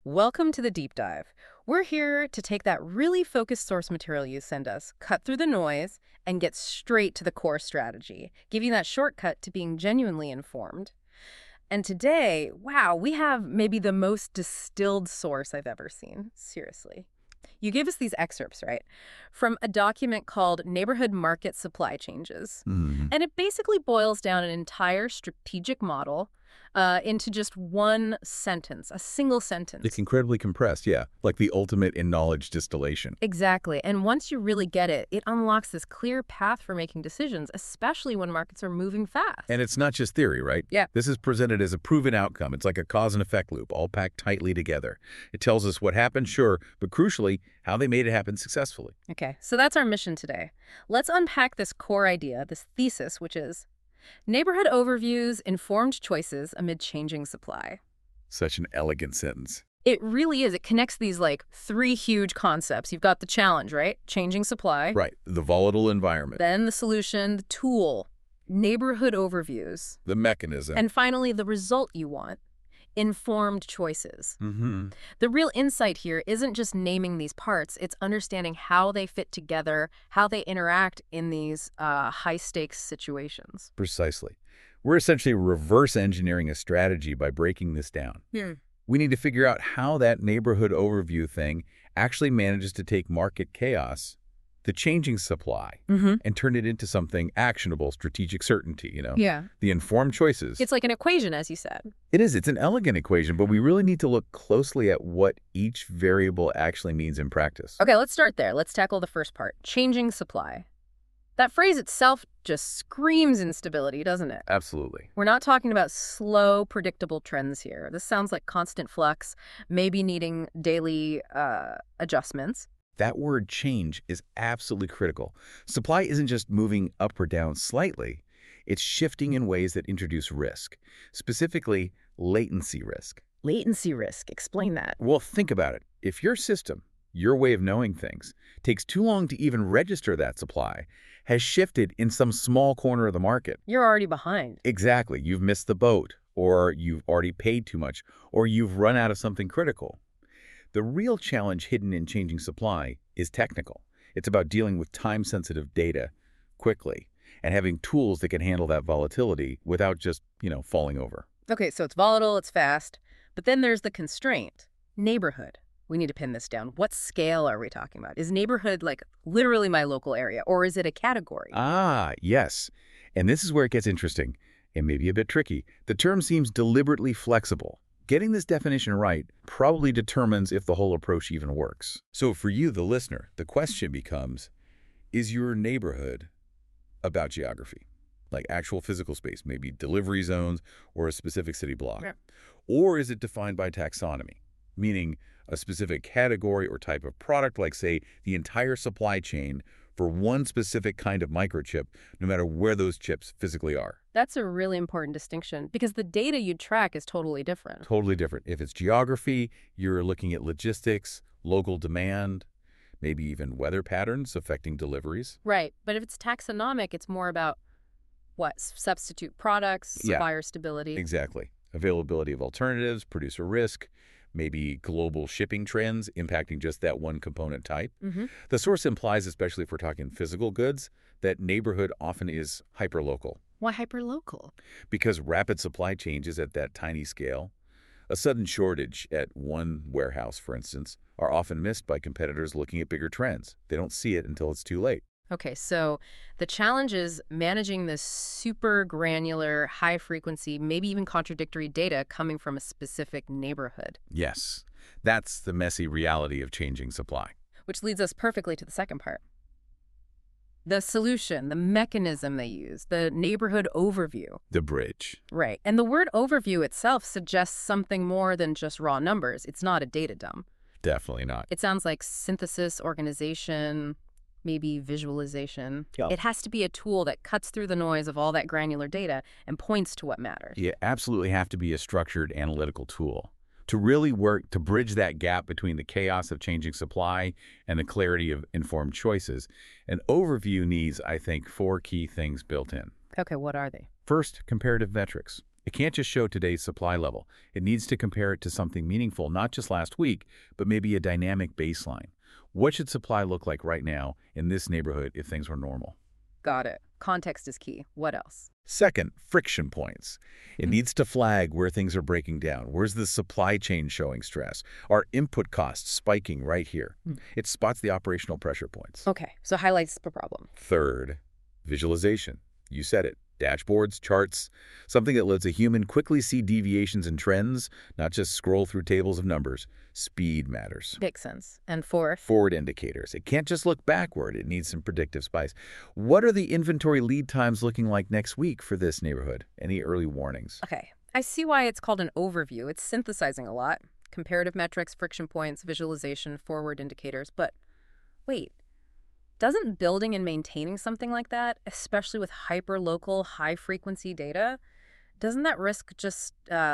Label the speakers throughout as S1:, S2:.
S1: Welcome to the deep dive. We're here to take that really focused source material you send us, cut through the noise, and get straight to the core strategy, give you that shortcut to being genuinely informed. And today, wow, we have maybe the most distilled source I've ever seen. Seriously. You give us these excerpts, right? From a document called Neighborhood Market Supply Changes.
S2: Mhm.
S1: And it basically boils down an entire strategic model into just one sentence, a single sentence.
S2: It's incredibly compressed, yeah, like the ultimate in knowledge distillation.
S1: Exactly. And once you really get it, it unlocks this clear path for making decisions, especially when markets are moving fast.
S2: And it's not just theory, right?
S1: Yeah.
S2: This is presented as a proven outcome. It's like a cause and effect loop, all packed tightly together. It tells us what happened, sure, but crucially, how they made it happen successfully.
S1: Okay, so that's our mission today. Let's unpack this core idea, this thesis, which is neighborhood overviews, informed choices amid changing supply.
S2: Such an elegant sentence.
S1: It really is. It connects these like three huge concepts. You've got the challenge, right? Changing supply.
S2: Right, the volatile environment,
S1: Then the solution, the tool, neighborhood overviews.
S2: the mechanism.
S1: And finally, the result you want, informed choices.
S2: Mm-hmm.
S1: The real insight here isn't just naming these parts, it's understanding how they fit together, how they interact in these high-stakes situations.
S2: Precisely. We're essentially reverse engineering a strategy by breaking this down. We need to figure out how that neighborhood overview thing actually manages to take market chaos, the changing supply, and turn it into something actionable, strategic certainty,
S1: Yeah.
S2: The informed choices.
S1: It's like an equation, as you said.
S2: It is. It's an elegant equation, but we really need to look closely at what each variable actually means in practice.
S1: Okay, let's start there. Let's tackle the first part, changing supply. That phrase itself just screams instability, doesn't it?
S2: Absolutely.
S1: We're not talking about slow, predictable trends here. This sounds like constant flux, maybe needing daily adjustments.
S2: That word change is absolutely critical. Supply isn't just moving up or down slightly. It's shifting in ways that introduce risk, specifically latency risk.
S1: Latency risk, explain that.
S2: Well, think about it. If your system, your way of knowing things, takes too long to even register that supply, has shifted in some small corner of the market.
S1: You're already behind.
S2: Exactly. You've missed the boat, or you've already paid too much, or you've run out of something critical. The real challenge hidden in changing supply is technical. It's about dealing with time-sensitive data quickly and having tools that can handle that volatility without just, falling over.
S1: Okay, so it's volatile, it's fast, but then there's the constraint, neighborhood. We need to pin this down. What scale are we talking about? Is neighborhood like literally my local area, or is it a category?
S2: Ah, yes. And this is where it gets interesting and maybe a bit tricky. The term seems deliberately flexible. Getting this definition right probably determines if the whole approach even works. So for you, the listener, the question becomes, is your neighborhood about geography? Like actual physical space, maybe delivery zones or a specific city block?
S1: Yeah.
S2: Or is it defined by taxonomy, meaning a specific category or type of product, like, say, the entire supply chain for one specific kind of microchip, no matter where those chips physically are?
S1: That's a really important distinction because the data you track is totally different.
S2: Totally different. If it's geography, you're looking at logistics, local demand, maybe even weather patterns affecting deliveries.
S1: Right, but if it's taxonomic, it's more about what? Substitute products,
S2: Yeah.
S1: supplier stability.
S2: Exactly. Availability of alternatives, producer risk, maybe global shipping trends impacting just that one component type. The source implies, especially if we're talking physical goods, that neighborhood often is hyperlocal.
S1: Why hyperlocal?
S2: Because rapid supply changes at that tiny scale, a sudden shortage at one warehouse, for instance, are often missed by competitors looking at bigger trends. They don't see it until it's too late.
S1: Okay, so the challenge is managing this super granular, high frequency, maybe even contradictory data coming from a specific neighborhood.
S2: Yes, that's the messy reality of changing supply.
S1: Which leads us perfectly to the second part. The solution, the mechanism they use, the neighborhood overview.
S2: The bridge.
S1: Right. And the word overview itself suggests something more than just raw numbers. It's not a data dump.
S2: Definitely not.
S1: It sounds like synthesis, organization, maybe visualization.
S2: Yeah.
S1: It has to be a tool that cuts through the noise of all that granular data and points to what matters.
S2: You absolutely have to be a structured analytical tool to really work to bridge that gap between the chaos of changing supply and the clarity of informed choices. An overview needs, I think, 4 key things built in.
S1: Okay, what are they?
S2: First, comparative metrics. It can't just show today's supply level. It needs to compare it to something meaningful, not just last week, but maybe a dynamic baseline. What should supply look like right now in this neighborhood if things were normal?
S1: Got it. Context is key. What else?
S2: Second, friction points. It needs to flag where things are breaking down. Where's the supply chain showing stress? Are input costs spiking right here? It spots the operational pressure points.
S1: Okay, so highlights the problem.
S2: Third, visualization. You said it. Dashboards, charts, something that lets a human quickly see deviations and trends, not just scroll through tables of numbers. Speed matters.
S1: Makes sense. And fourth?
S2: Forward indicators. It can't just look backward. It needs some predictive spice. What are the inventory lead times looking like next week for this neighborhood? Any early warnings?
S1: Okay, I see why it's called an overview. It's synthesizing a lot. Comparative metrics, friction points, visualization, forward indicators. But wait, doesn't building and maintaining something like that, especially with hyper-local, high-frequency data, doesn't that risk just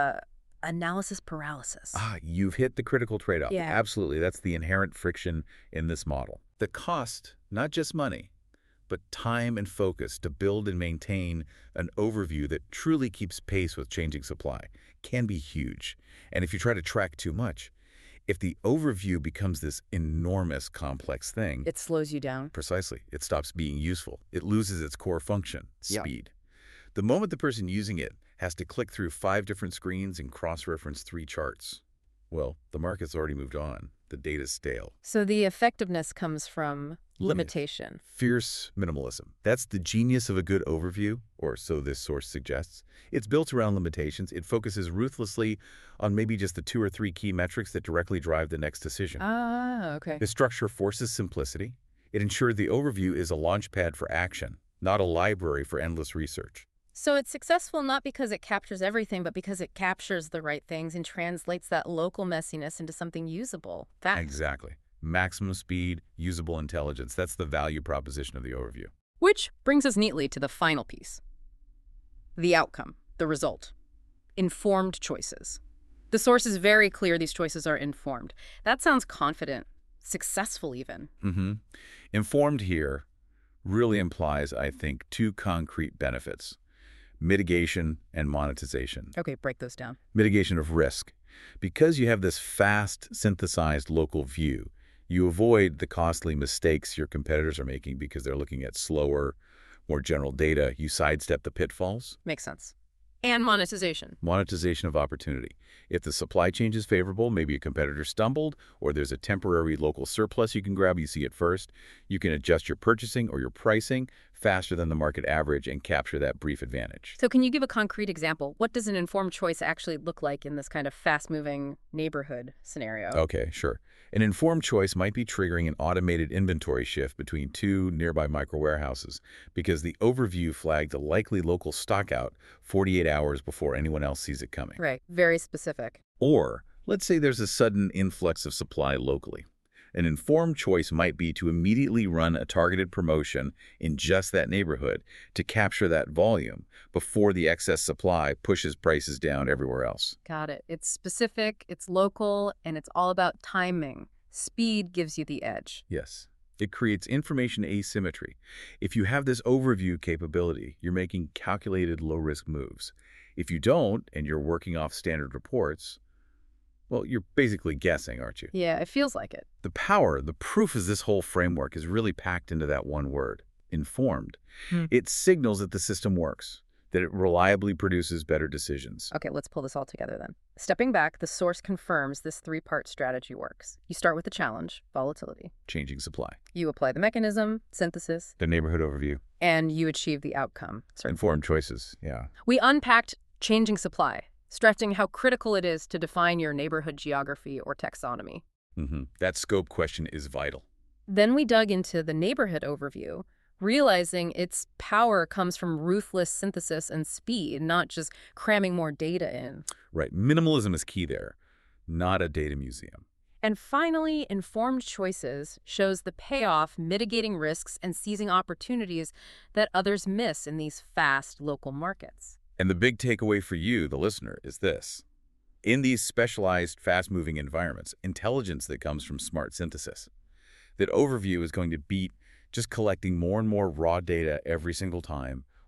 S1: analysis paralysis?
S2: You've hit the critical trade-off.
S1: Yeah.
S2: Absolutely. That's the inherent friction in this model. The cost, not just money, but time and focus to build and maintain an overview that truly keeps pace with changing supply can be huge. And if you try to track too much, if the overview becomes this enormous, complex thing,
S1: It slows you down.
S2: precisely, it stops being useful. It loses its core function,
S1: Yeah.
S2: speed. The moment the person using it has to click through 5 different screens and cross-reference 3 charts, well, the market's already moved on. The data's stale.
S1: So the effectiveness comes from
S2: Limited.
S1: limitation.
S2: Fierce minimalism. That's the genius of a good overview, or so this source suggests. It's built around limitations. It focuses ruthlessly on maybe just the 2 or 3 key metrics that directly drive the next decision.
S1: Okay.
S2: The structure forces simplicity. It ensures the overview is a launchpad for action, not a library for endless research.
S1: So it's successful not because it captures everything, but because it captures the right things and translates that local messiness into something usable. Fast.
S2: Exactly. Maximum speed, usable intelligence. That's the value proposition of the overview.
S1: Which brings us neatly to the final piece. The outcome, the result. Informed choices. The source is very clear these choices are informed. That sounds confident, successful even.
S2: Informed here really implies, I think, 2 concrete benefits: mitigation and monetization.
S1: Okay, break those down.
S2: Mitigation of risk. Because you have this fast, synthesized local view, you avoid the costly mistakes your competitors are making because they're looking at slower, more general data. You sidestep the pitfalls.
S1: Makes sense. And monetization.
S2: Monetization of opportunity. If the supply chain is favorable, maybe a competitor stumbled, or there's a temporary local surplus you can grab, you see it first, you can adjust your purchasing or your pricing faster than the market average and capture that brief advantage.
S1: So can you give a concrete example? What does an informed choice actually look like in this kind of fast-moving neighborhood scenario?
S2: Okay, sure. An informed choice might be triggering an automated inventory shift between 2 nearby micro-warehouses because the overview flagged a likely local stockout 48 hours before anyone else sees it coming.
S1: Right, very specific.
S2: Or, let's say there's a sudden influx of supply locally. An informed choice might be to immediately run a targeted promotion in just that neighborhood to capture that volume before the excess supply pushes prices down everywhere else.
S1: Got it. It's specific, it's local, and it's all about timing. Speed gives you the edge.
S2: Yes. It creates information asymmetry. If you have this overview capability, you're making calculated low-risk moves. If you don't, and you're working off standard reports, well, you're basically guessing, aren't you?
S1: Yeah, it feels like it.
S2: The power, the proof of this whole framework is really packed into that one word, informed. It signals that the system works, that it reliably produces better decisions.
S1: Okay, let's pull this all together then. Stepping back, the source confirms this 3-part strategy works. You start with the challenge, volatility.
S2: Changing supply.
S1: You apply the mechanism, synthesis,
S2: The neighborhood overview.
S1: and you achieve the outcome.
S2: Informed choices, yeah.
S1: We unpacked changing supply, stressing how critical it is to define your neighborhood geography or taxonomy.
S2: That scope question is vital.
S1: Then we dug into the neighborhood overview, realizing its power comes from ruthless synthesis and speed, not just cramming more data in.
S2: Right. Minimalism is key there, not a data museum.
S1: And finally, informed choices shows the payoff mitigating risks and seizing opportunities that others miss in these fast local markets.
S2: And the big takeaway for you, the listener, is this. In these specialized, fast-moving environments, intelligence that comes from smart synthesis, that overview is going to beat just collecting more and more raw data every single time,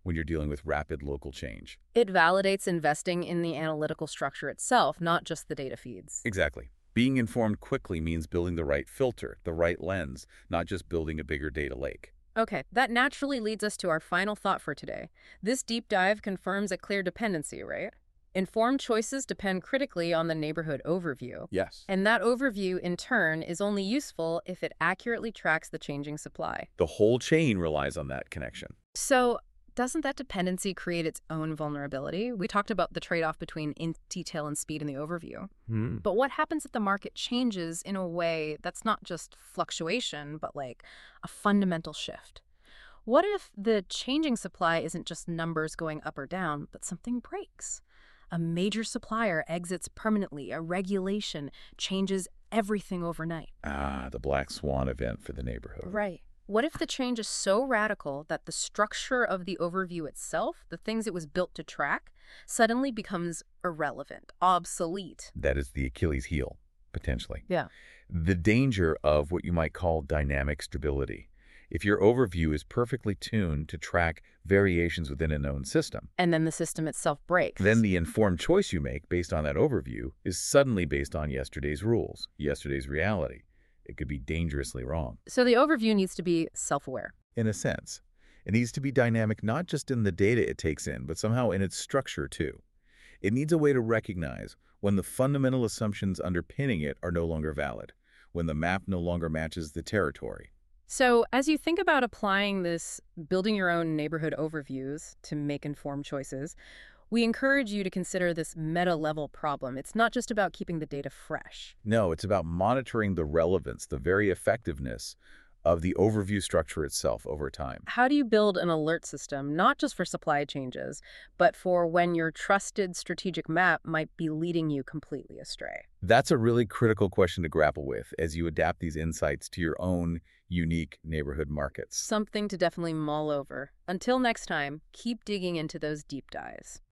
S2: when you're dealing with rapid local change.
S1: It validates investing in the analytical structure itself, not just the data feeds.
S2: Exactly. Being informed quickly means building the right filter, the right lens, not just building a bigger data lake.
S1: Okay, that naturally leads us to our final thought for today. This deep dive confirms a clear dependency, right? Informed choices depend critically on the neighborhood overview.
S2: Yes.
S1: And that overview, in turn, is only useful if it accurately tracks the changing supply.
S2: The whole chain relies on that connection.
S1: So, doesn't that dependency create its own vulnerability? We talked about the trade-off between detail and speed in the overview. But what happens if the market changes in a way that's not just fluctuation, but like a fundamental shift? What if the changing supply isn't just numbers going up or down, but something breaks? A major supplier exits permanently, a regulation changes everything overnight.
S2: Ah, the black swan event for the neighborhood.
S1: Right. What if the change is so radical that the structure of the overview itself, the things it was built to track, suddenly becomes irrelevant, obsolete?
S2: That is the Achilles heel, potentially.
S1: Yeah.
S2: The danger of what you might call dynamic stability. If your overview is perfectly tuned to track variations within a known system,
S1: And then the system itself breaks.
S2: then the informed choice you make based on that overview is suddenly based on yesterday's rules, yesterday's reality. It could be dangerously wrong.
S1: So the overview needs to be self-aware.
S2: In a sense, it needs to be dynamic not just in the data it takes in, but somehow in its structure too. It needs a way to recognize when the fundamental assumptions underpinning it are no longer valid, when the map no longer matches the territory.
S1: So as you think about applying this, building your own neighborhood overviews to make informed choices, we encourage you to consider this meta-level problem. It's not just about keeping the data fresh.
S2: No, it's about monitoring the relevance, the very effectiveness of the overview structure itself over time.
S1: How do you build an alert system, not just for supply changes, but for when your trusted strategic map might be leading you completely astray?
S2: That's a really critical question to grapple with as you adapt these insights to your own unique neighborhood markets.
S1: Something to definitely mull over. Until next time, keep digging into those deep dives.